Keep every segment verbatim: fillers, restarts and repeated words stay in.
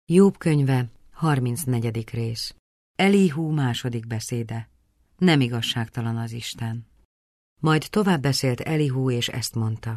Jób könyve, harmincnegyedik rész. Elihu második beszéde. Nem igazságtalan az Isten. Majd tovább beszélt Elihu, és ezt mondta.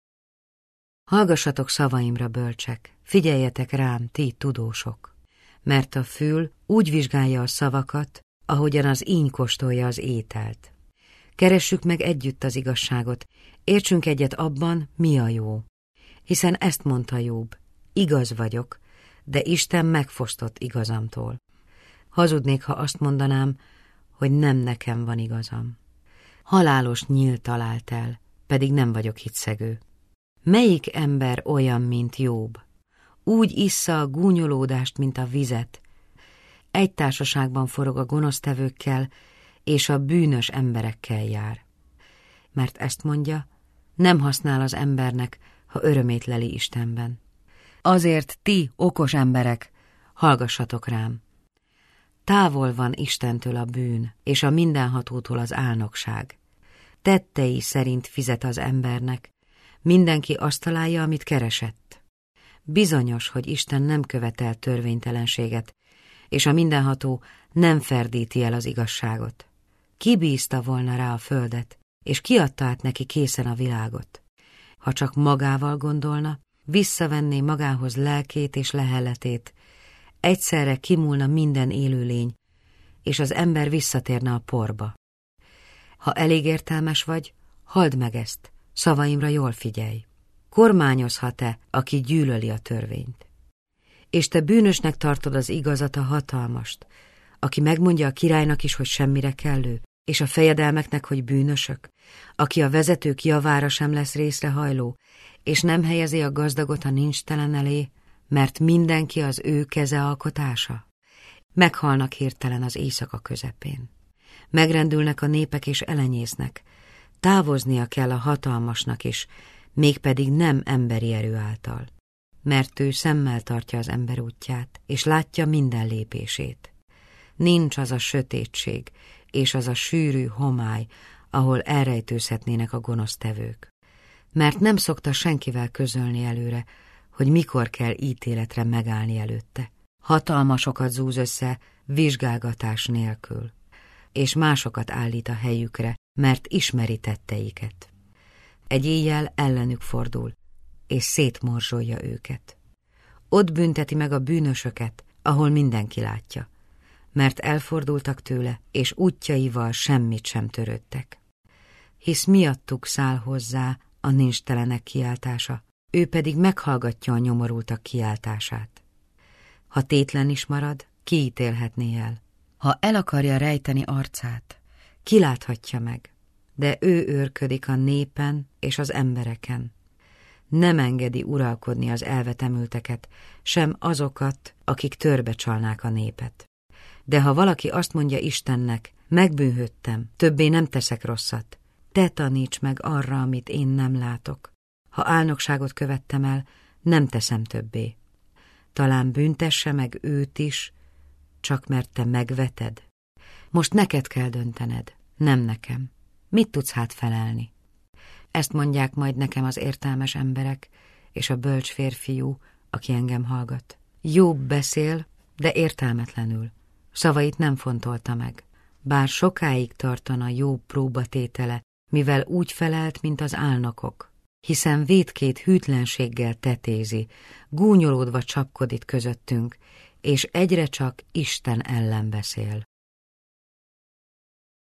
Hallgassatok szavaimra, bölcsek, figyeljetek rám, ti tudósok, mert a fül úgy vizsgálja a szavakat, ahogyan az íny kóstolja az ételt. Keressük meg együtt az igazságot, értsünk egyet abban, mi a jó. Hiszen ezt mondta Jób, igaz vagyok, de Isten megfosztott igazamtól. Hazudnék, ha azt mondanám, hogy nem nekem van igazam. Halálos nyíl talált el, pedig nem vagyok hitszegő. Melyik ember olyan, mint Jób? Úgy issza a gúnyolódást, mint a vizet. Egy társaságban forog a gonosztevőkkel, és a bűnös emberekkel jár. Mert ezt mondja, nem használ az embernek, ha örömét leli Istenben. Azért ti, okos emberek, hallgassatok rám. Távol van Istentől a bűn, és a mindenhatótól az álnokság. Tettei szerint fizet az embernek, mindenki azt találja, amit keresett. Bizonyos, hogy Isten nem követel törvénytelenséget, és a mindenható nem ferdíti el az igazságot. Ki bízta volna rá a földet, és ki adta át neki készen a világot? Ha csak magával gondolna, visszavenné magához lelkét és lehelletét, egyszerre kimúlna minden élőlény, és az ember visszatérne a porba. Ha elég értelmes vagy, halld meg ezt, szavaimra jól figyelj. Kormányozhat-e, aki gyűlöli a törvényt? És te bűnösnek tartod az igazat, a hatalmast, aki megmondja a királynak is, hogy semmire kellő, és a fejedelmeknek, hogy bűnösök, aki a vezetők javára sem lesz részrehajló, és nem helyezi a gazdagot a nincstelen elé, mert mindenki az ő keze alkotása. Meghalnak hirtelen az éjszaka közepén. Megrendülnek a népek és elenyésznek. Távoznia kell a hatalmasnak is, mégpedig nem emberi erő által. Mert ő szemmel tartja az ember útját, és látja minden lépését. Nincs az a sötétség, és az a sűrű homály, ahol elrejtőzhetnének a gonosztevők. Mert nem szokta senkivel közölni előre, hogy mikor kell ítéletre megállni előtte. Hatalmasokat zúz össze vizsgálgatás nélkül, és másokat állít a helyükre, mert ismeri tetteiket. Egy éjjel ellenük fordul, és szétmorzsolja őket. Ott bünteti meg a bűnösöket, ahol mindenki látja, mert elfordultak tőle, és útjaival semmit sem törődtek. Hisz miattuk száll hozzá a nincstelenek kiáltása, ő pedig meghallgatja a nyomorultak kiáltását. Ha tétlen is marad, kiítélhetné el. Ha el akarja rejteni arcát, kiláthatja meg, de ő őrködik a népen és az embereken. Nem engedi uralkodni az elvetemülteket, sem azokat, akik törbe csalnák a népet. De ha valaki azt mondja Istennek, megbűnhődtem, többé nem teszek rosszat, te taníts meg arra, amit én nem látok. Ha álnokságot követtem el, nem teszem többé. Talán büntesse meg őt is, csak mert te megveted. Most neked kell döntened, nem nekem. Mit tudsz hát felelni? Ezt mondják majd nekem az értelmes emberek, és a bölcs férfiú, aki engem hallgat. Jobb beszél, de értelmetlenül. Szavait nem fontolta meg. Bár sokáig tartana Jobb próbatétele, mivel úgy felelt, mint az álnokok, hiszen vétkét hűtlenséggel tetézi, gúnyolódva csapkodik közöttünk, és egyre csak Isten ellen beszél.